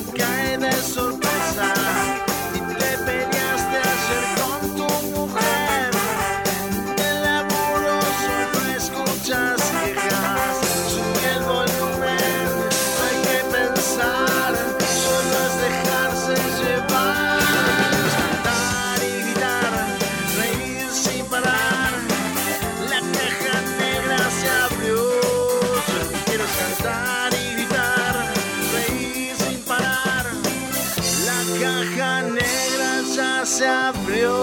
cae de sorpresa y te peleaste ayer con tu mujer. El laburo solo escuchas quejas, sube el volumen, no hay que pensar, solo es dejarse llevar. Cantar y gritar, reír sin parar, la caja negra se abrió. Yo quiero cantar y gritar, reír sin parar, la caja negra ya se abrió.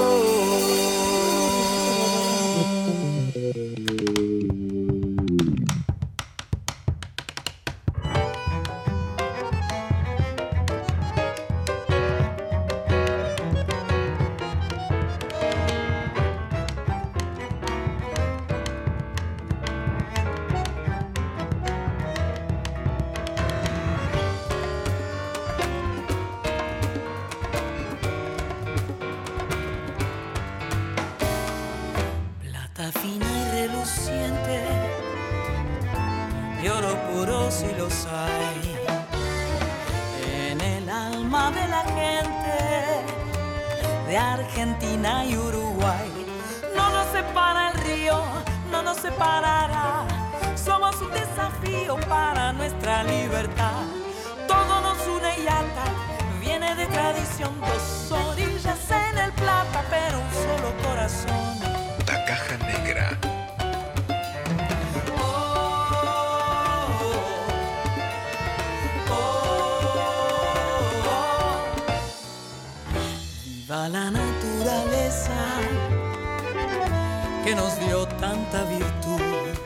Plata fina y reluciente, y oro puro si los hay, en el alma de la gente de Argentina y Uruguay. No nos separa el río, no nos separará, somos un desafío para nuestra libertad. Todo nos une y ata, viene de tradición, dos orillas en el Plata, pero un solo corazón. La caja negra. Viva la naturaleza que nos dio tanta virtud.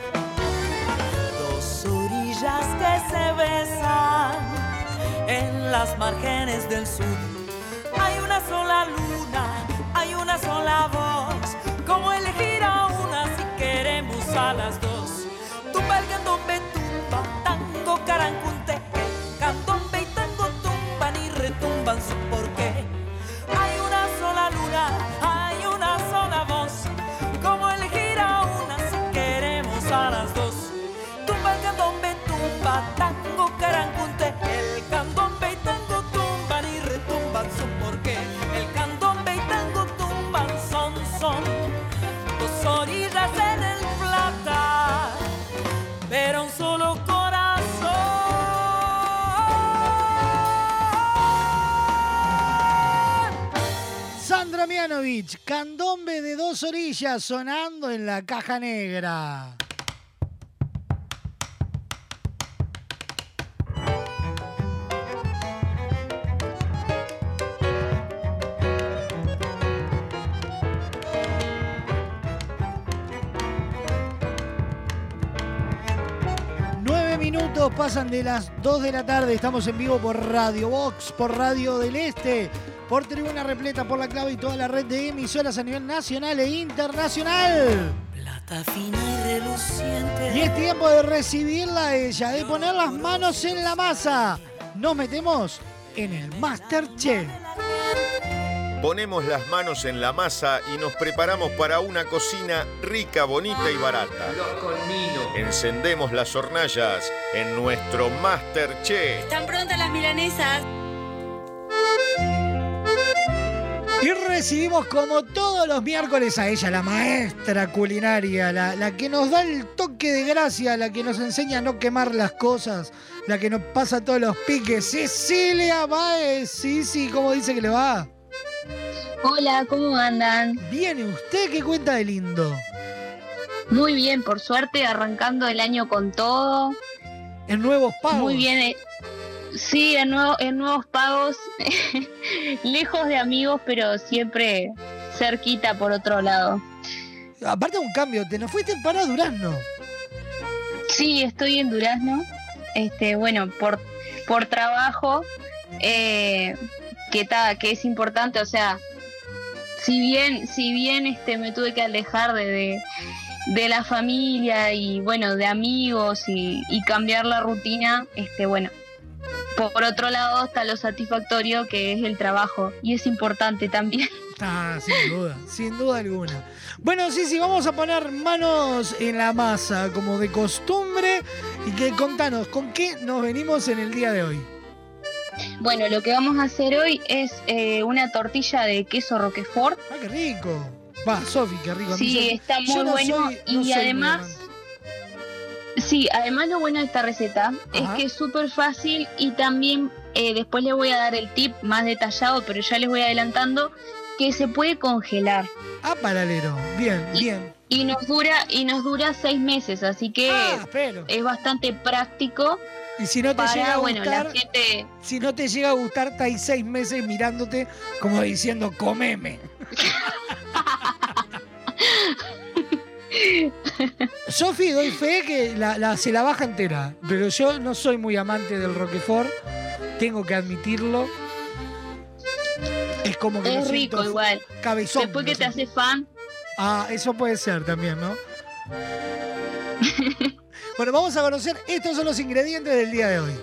Dos orillas que se besan en las márgenes del sur. Hay una sola luna, hay una sola voz. ¿Cómo elegir a una si queremos a las dos? Tumba el candombe, tumba, tango, carancunte. Candombe y tango tumban y retumban su porqué. Hay una sola luna, hay una sola voz. ¿Cómo elegir a una si queremos a las dos? Tumba el candombe, tumba, tango, carancunte. El candombe y tango tumban y retumban su porqué. El candombe y tango tumban son. Dos orillas en el Plata, pero un solo corazón. Sandra Mianovich, candombe de dos orillas sonando en la caja negra. Minutos pasan de las 2 de la tarde. Estamos en vivo por Radio Vox, por Radio del Este, por Tribuna Repleta, por La Clave y toda la red de emisoras a nivel nacional e internacional. Plata fina y reluciente. Y es tiempo de recibirla a ella, de poner las manos en la masa. Nos metemos en el MasterChef. Ponemos las manos en la masa y nos preparamos para una cocina rica, bonita y barata. Encendemos las hornallas en nuestro MasterChef. ¿Están prontas las milanesas? Y recibimos como todos los miércoles a ella, la maestra culinaria, la que nos da el toque de gracia, la que nos enseña a no quemar las cosas, la que nos pasa todos los piques. Cecilia Báez, sí, ¿cómo dice que le va? Hola, ¿cómo andan? Bien, ¿y usted qué cuenta de lindo? Muy bien, por suerte, arrancando el año con todo. ¿En nuevos pagos? Muy bien, sí, en nuevos pagos, lejos de amigos, pero siempre cerquita por otro lado. Aparte de un cambio, ¿te nos fuiste para Durazno? Sí, estoy en Durazno, bueno, por trabajo, que es importante, o sea, si bien me tuve que alejar de la familia y bueno, de amigos y cambiar la rutina, bueno, por otro lado está lo satisfactorio que es el trabajo y es importante también. Ah, sin duda alguna. Bueno, sí, vamos a poner manos en la masa como de costumbre y que contanos, ¿con qué nos venimos en el día de hoy? Bueno, lo que vamos a hacer hoy es una tortilla de queso Roquefort. ¡Ah, qué rico! Va, Sofi, qué rico. Sí, está muy bueno. Y además, sí, además lo bueno de esta receta es que es súper fácil y también después les voy a dar el tip más detallado, pero ya les voy adelantando que se puede congelar. Ah, paralelo. Bien, bien. Y nos dura 6 meses, así que es bastante práctico. Y si no te llega a gustar, la gente... si no te llega a gustar, estáis 6 meses mirándote como diciendo, comeme. Sofi, doy fe que se la baja entera, pero yo no soy muy amante del Roquefort, tengo que admitirlo. Es como que es rico igual. Cabezón. Después que te haces fan. Ah, eso puede ser también, ¿no? Bueno, vamos a conocer, estos son los ingredientes del día de hoy.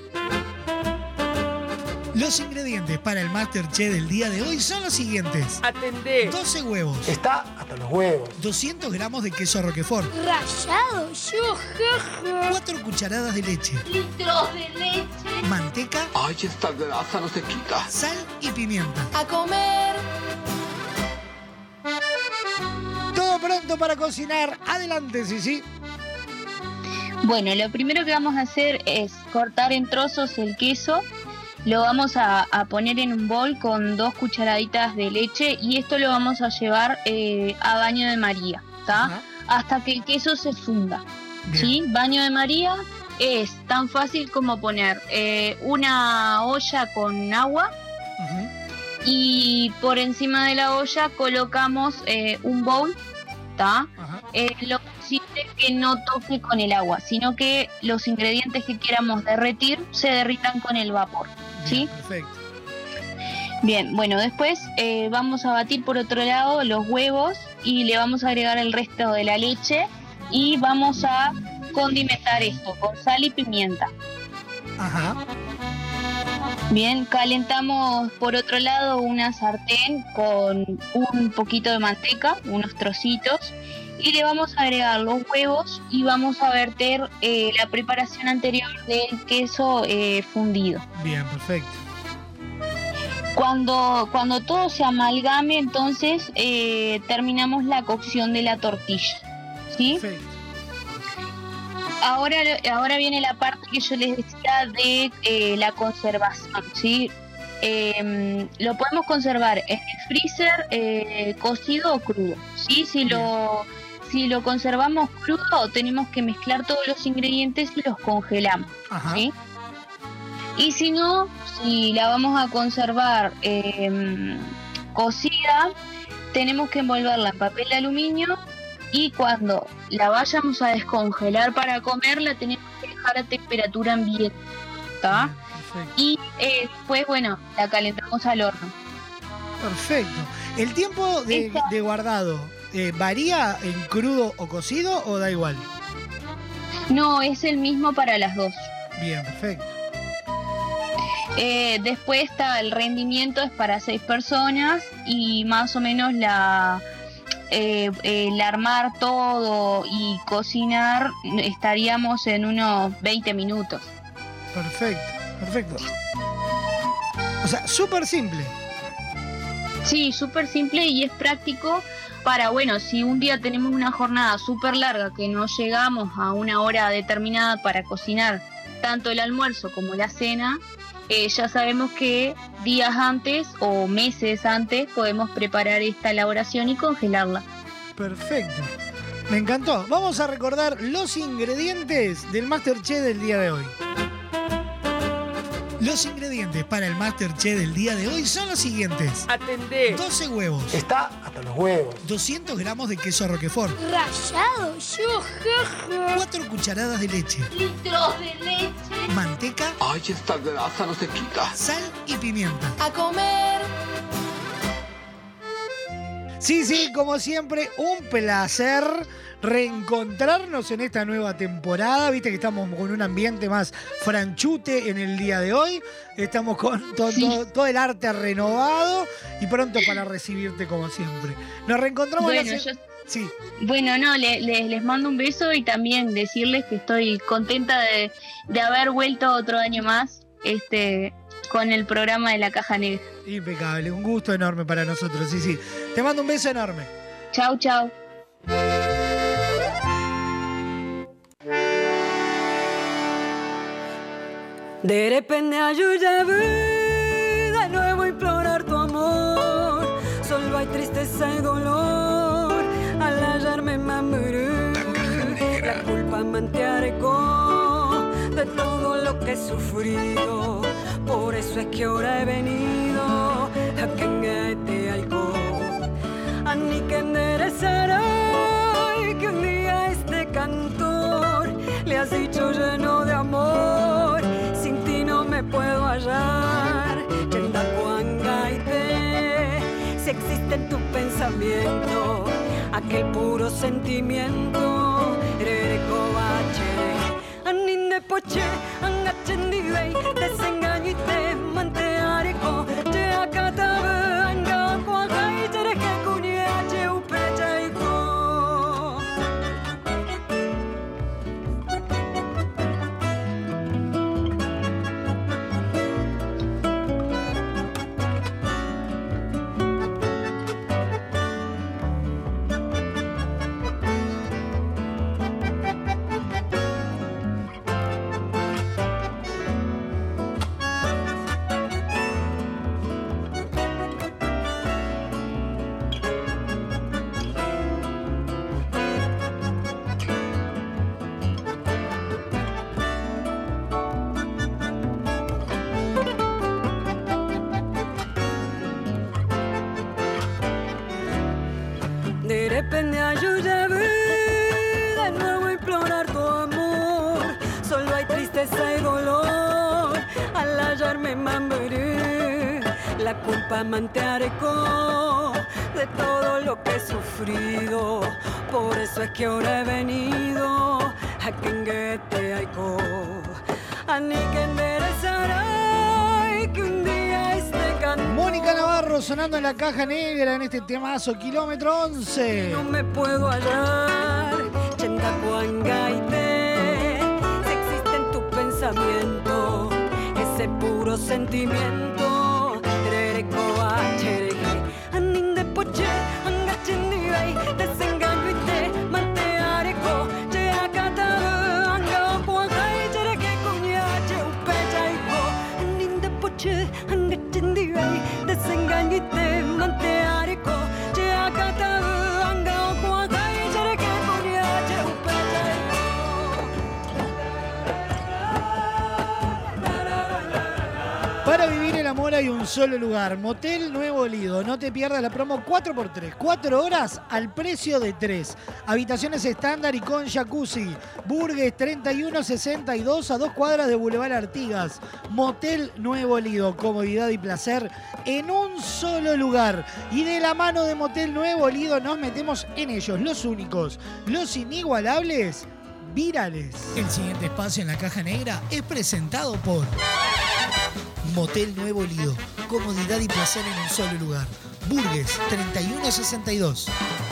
Los ingredientes para el Masterchef del día de hoy son los siguientes. Atendé. 12 huevos. Está hasta los huevos. 200 gramos de queso Roquefort. Rallado, yo, jaja. 4 cucharadas de leche. Litros de leche. Manteca. Ay, esta grasa no se quita. Sal y pimienta. A comer. Todo pronto para cocinar. Adelante, Sisi. Bueno, lo primero que vamos a hacer es cortar en trozos el queso. Lo vamos a poner en un bol con 2 cucharaditas de leche y esto lo vamos a llevar a baño de María, ¿tá? Hasta que el queso se funda. ¿Sí? Baño de María es tan fácil como poner una olla con agua y por encima de la olla colocamos un bowl, ¿tá? Lo posible es que no toque con el agua, sino que los ingredientes que queramos derretir se derritan con el vapor. ¿Sí? Perfecto. Bien, bueno, después vamos a batir por otro lado los huevos y le vamos a agregar el resto de la leche y vamos a condimentar esto con sal y pimienta. Ajá. Bien, calentamos por otro lado una sartén con un poquito de manteca, unos trocitos, y le vamos a agregar los huevos y vamos a verter la preparación anterior del queso fundido. Bien, perfecto. Cuando todo se amalgame, entonces terminamos la cocción de la tortilla, ¿sí? Perfecto. Ahora viene la parte que yo les decía de la conservación, ¿sí? Lo podemos conservar en el freezer cocido o crudo, ¿sí? Si lo conservamos crudo, tenemos que mezclar todos los ingredientes y los congelamos, ¿sí? Y si no, si la vamos a conservar cocida, tenemos que envolverla en papel de aluminio y cuando la vayamos a descongelar para comer, la tenemos que dejar a temperatura ambiente, ¿tá? Y después, bueno, la calentamos al horno. Perfecto. ¿El tiempo de guardado varía en crudo o cocido o da igual? No, es el mismo para las dos. Bien, perfecto. Después está el rendimiento, es para 6 personas y más o menos el armar todo y cocinar estaríamos en unos 20 minutos. Perfecto, perfecto. O sea, súper simple. Sí, súper simple y es práctico para, bueno, si un día tenemos una jornada súper larga que no llegamos a una hora determinada para cocinar tanto el almuerzo como la cena, ya sabemos que días antes o meses antes podemos preparar esta elaboración y congelarla. Perfecto. Me encantó. Vamos a recordar los ingredientes del Masterchef del día de hoy. Los ingredientes para el Masterchef del día de hoy son los siguientes. Atendé. 12 huevos. Está hasta los huevos. 200 gramos de queso Roquefort. Rallado, yo, jaja. 4 cucharadas de leche. Litros de leche. Manteca. Ay, esta grasa no se quita. Sal y pimienta. A comer. Sí, como siempre, un placer reencontrarnos en esta nueva temporada. Viste que estamos con un ambiente más franchute en el día de hoy. Estamos con todo el arte renovado y pronto para recibirte como siempre. Nos reencontramos Sí. Bueno, no, les mando un beso y también decirles que estoy contenta de haber vuelto otro año más con el programa de La Caja Negra. Impecable, un gusto enorme para nosotros, sí. Te mando un beso enorme. Chau, chau. De repente yo de nuevo implorar tu amor. Solo hay tristeza y dolor al hallarme mamurú. La culpa mantearco de todo lo que he sufrido. Por eso es que ahora he venido a que te algo. A ni que enderezará que un día este cantor le has dicho lleno de amor. Sin ti no me puedo hallar. Si existe en tu pensamiento aquel puro sentimiento, aninde poche, angachendibei, desengaño y te manteareko, te acatabe, anga cuaja y tereje cuñeache upechaiko. De repente ayúdame de nuevo a implorar tu amor. Solo hay tristeza y dolor al hallarme mamburú. La culpa mantearco de todo lo que he sufrido. Por eso es que ahora he venido a que te aiko. A ni que enderezará y que un día este canto. Mónica Navarro sonando en La Caja Negra en este temazo Kilómetro 11. No me puedo hallar, Chendacuangaite. Si existe en tu pensamiento ese puro sentimiento, Rerecoa, Chereje, Aninde Poche, Angachendibei, desengaño y te manteareco, Cheacata, Anga, Puanjai, Chereje, Cuñache, Upechaico, Aninde Poche, Angachendibei, desengaño y te manteareco, Cheacata, Anga, Puanjai, Chereje, Cuñache, Upechaico. Para vivir el amor hay un solo lugar, Motel Nuevo Lido. No te pierdas la promo 4x3, 4 horas al precio de 3. Habitaciones estándar y con jacuzzi. Burgues 3162 a 2 cuadras de Boulevard Artigas. Motel Nuevo Lido, comodidad y placer en un solo lugar. Y de la mano de Motel Nuevo Lido nos metemos en ellos, los únicos, los inigualables, Virales. El siguiente espacio en La Caja Negra es presentado por Motel Nuevo Lido, comodidad y placer en un solo lugar. Burgues 3162.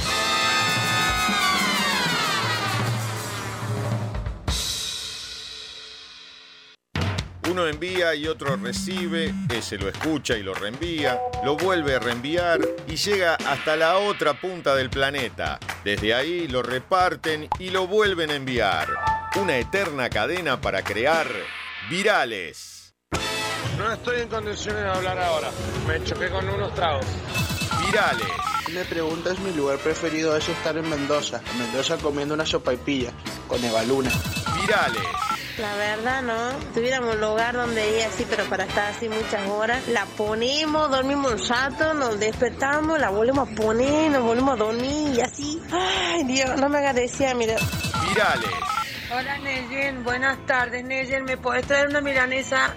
Uno envía y otro recibe, ese lo escucha y lo reenvía, lo vuelve a reenviar y llega hasta la otra punta del planeta. Desde ahí lo reparten y lo vuelven a enviar. Una eterna cadena para crear virales. No estoy en condiciones de hablar ahora. Me choqué con unos tragos. Virales. Me preguntas, mi lugar preferido es estar en Mendoza. En Mendoza comiendo una sopaipilla con Eva Luna. Virales. La verdad, ¿no? Si tuviéramos un lugar donde ir así, pero para estar así muchas horas, la ponemos, dormimos un rato, nos despertamos, la volvemos a poner, nos volvemos a dormir y así. Ay, Dios, no me agradecía, mira. Virales. Hola, Neyen, buenas tardes, Neyen, ¿me podés traer una milanesa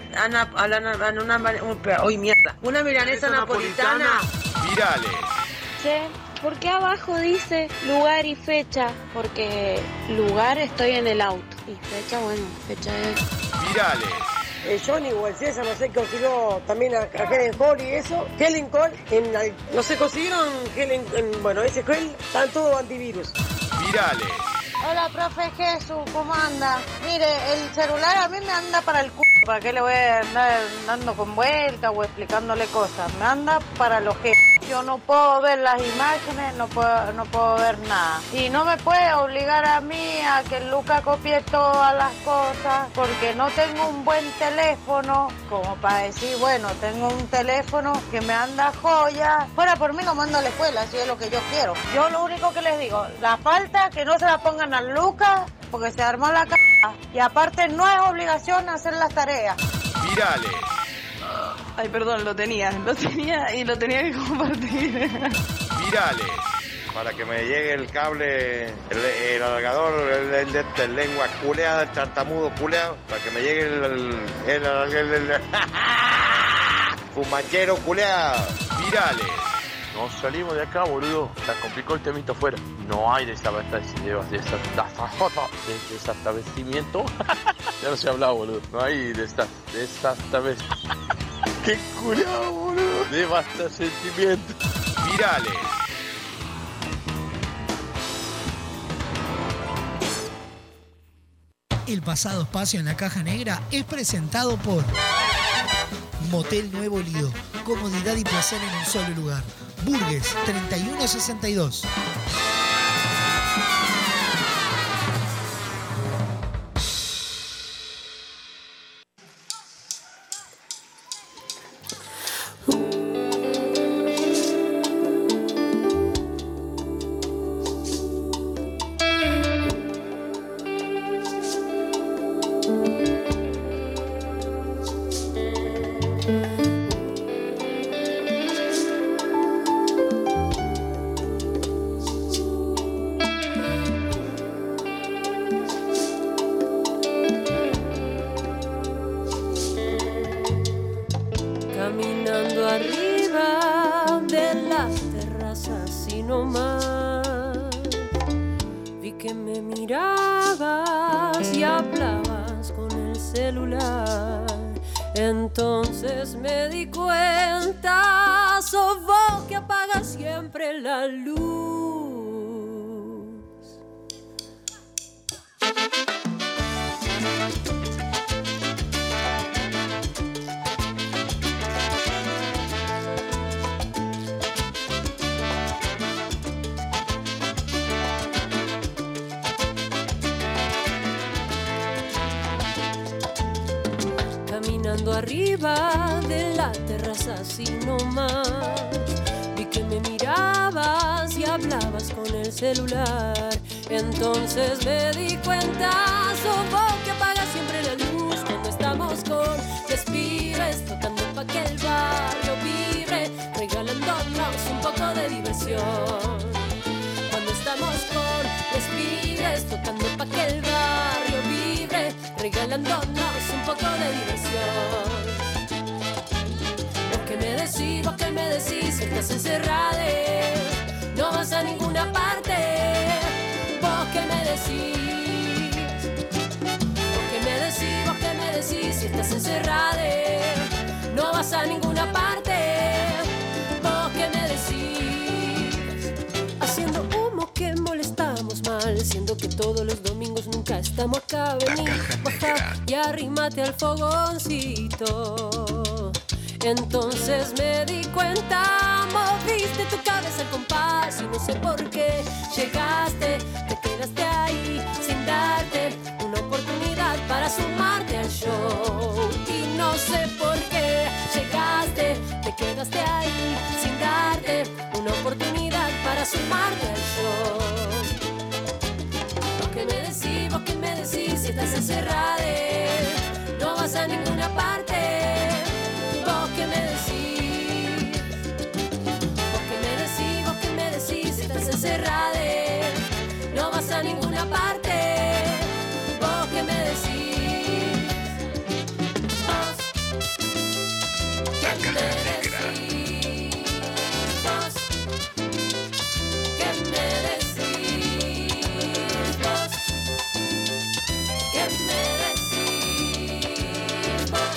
una milanesa napolitana? Virales. Che, ¿por qué abajo dice lugar y fecha? Porque lugar estoy en el auto. Y fecha, bueno, fecha es... Virales. Johnny o el César, no sé, consiguió también a Helen Cole y eso. Helen Cole, no se consiguieron bueno, ese gel, están todos antivirus. Virales. Hola, profe Jesús, ¿cómo anda? Mire, el celular a mí me anda para el culo. ¿Para qué le voy a andar dando con vuelta o explicándole cosas? Me anda para los jefes. Yo no puedo ver las imágenes, no puedo ver nada. Y no me puede obligar a mí a que Luca copie todas las cosas, porque no tengo un buen teléfono, como para decir, bueno, tengo un teléfono que me anda joya. Fuera por mí no mando a la escuela, si es lo que yo quiero. Yo lo único que les digo, la falta que no se la pongan a Luca, porque se armó la c***. Y aparte no es obligación hacer las tareas. Virales. Ay, perdón, lo tenía y lo tenía que compartir. Virales. Para que me llegue el cable, el alargador, el lengua culeada, el tartamudo culeado, para que me llegue el fumachero culeado. Virales. No salimos de acá, boludo. Se complicó el temito afuera. No hay desabastecimiento. Ya no se ha hablado, boludo. No hay desabastecimiento. ¡Qué culiao, boludo! Desabastecimiento. Virales. El pasado espacio en la caja negra es presentado por Motel Nuevo Lido. Comodidad y placer en un solo lugar. Burgues 3162. Caminando arriba de las terrazas y no más, vi que me mirabas y hablabas con el celular. Entonces me di cuenta, sos vos que apagas siempre la luz. Caminando arriba de la terraza así nomás, vi que me mirabas y hablabas con el celular. Entonces me di cuenta, sos vos que apagas siempre la luz cuando estamos con respires, tocando pa' que el barrio vibre, regalándonos un poco de diversión. Cuando estamos con respires, tocando pa' que el barrio vibre, regalándonos un poco de diversión. Vos que me decís, estás encerrada, no vas a ninguna parte. Vos que me decís, vos que me decís, si estás encerrada, no vas a ninguna parte. Vos que me decís, haciendo humo que molestamos mal, siendo que todos los domingos nunca estamos acá. Vení, baja y arrímate al fogoncito. Entonces me di cuenta, moviste tu cabeza al compás y no sé por qué llegaste, te quedaste ahí sin darte una oportunidad para sumarte al show. Y no sé por qué llegaste, te quedaste ahí sin darte una oportunidad para sumarte al show. Vos que me decís, si estás encerrada, no vas a ninguna parte. Vos que me decís, si estás encerrada, no vas a ninguna parte. Vos que me decís, vos que me decís, vos que me decís, vos que me decís, vos.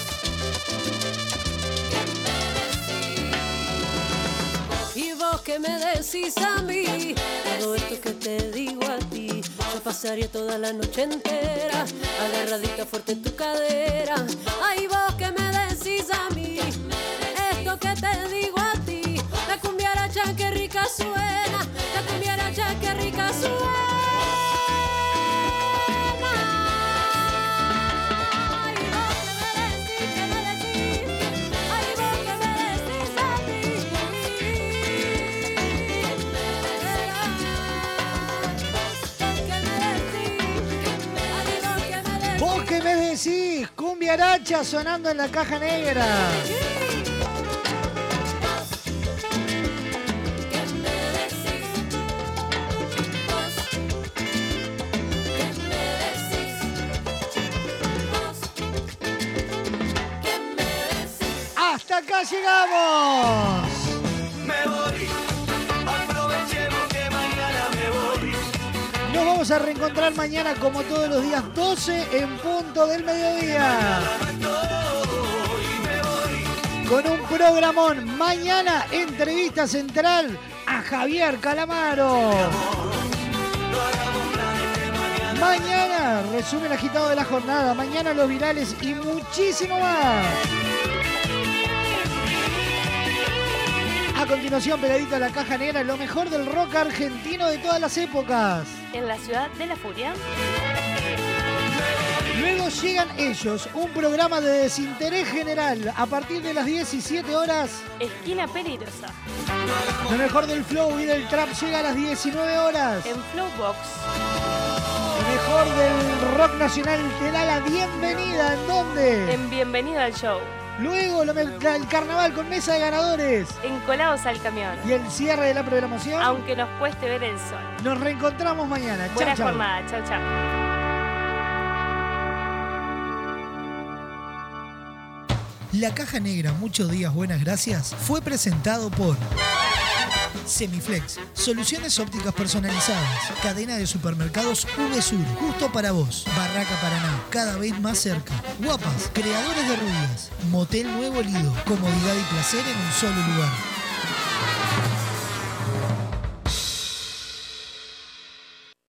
Y vos que me decís a mí, todo esto que te digo a ti, contigo pasaría toda la noche entera, agarradita fuerte en tu cadera. Ay, vos que me decís a mí, esto que te digo a ti, la cumbiaracha que rica suena, la cumbiaracha que rica suena. Vos que me decís, cumbiaracha sonando en la caja negra. ¡Hasta acá llegamos! Me voy, aprovechemos que mañana me voy. Nos vamos a reencontrar mañana como todos los días, 12 en punto del mediodía. Con un programón. Mañana, entrevista central a Javier Calamaro. Mañana, resumen agitado de la jornada. Mañana los virales y muchísimo más. A continuación, pegadito a la caja negra, lo mejor del rock argentino de todas las épocas. En la ciudad de la furia. Luego llegan ellos, un programa de desinterés general. A partir de las 17 horas. Esquina peligrosa. Lo mejor del flow y del trap llega a las 19 horas. En Flowbox. Lo mejor del rock nacional te da la bienvenida. ¿En dónde? En Bienvenida al Show. Luego el carnaval con mesa de ganadores. Encolados al camión. Y el cierre de la programación. Aunque nos cueste ver el sol. Nos reencontramos mañana. Buena chau, chau. jornada. Chau, chau. La Caja Negra, muchos días, buenas gracias, fue presentado por Semiflex, soluciones ópticas personalizadas, cadena de supermercados VSUR, justo para vos, Barraca Paraná, cada vez más cerca, Guapas, creadores de rubias, Motel Nuevo Lido, comodidad y placer en un solo lugar.